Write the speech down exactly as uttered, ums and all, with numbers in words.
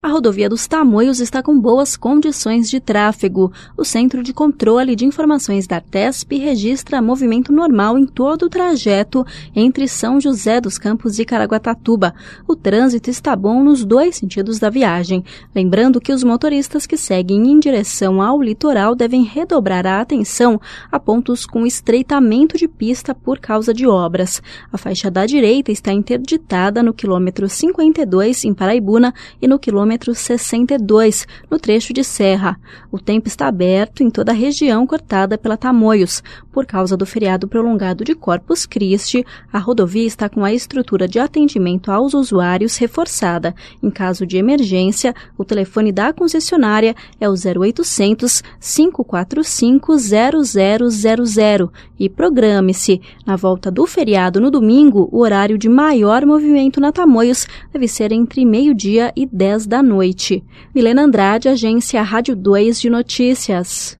A rodovia dos Tamoios está com boas condições de tráfego. O Centro de Controle de Informações da Artesp registra movimento normal em todo o trajeto entre São José dos Campos e Caraguatatuba. O trânsito está bom nos dois sentidos da viagem. Lembrando que os motoristas que seguem em direção ao litoral devem redobrar a atenção a pontos com estreitamento de pista por causa de obras. A faixa da direita está interditada no quilômetro cinquenta e dois, em Paraibuna, e no quilômetro sessenta e dois, no trecho de Serra. O tempo está aberto em toda a região cortada pela Tamoios. Por causa do feriado prolongado de Corpus Christi, a rodovia está com a estrutura de atendimento aos usuários reforçada. Em caso de emergência, o telefone da concessionária é o zero oitocentos, cinco quatro cinco, zero zero zero zero. E programe-se. Na volta do feriado no domingo, o horário de maior movimento na Tamoios deve ser entre meio-dia e dez da noite. Milena Andrade, Agência Rádio dois de Notícias.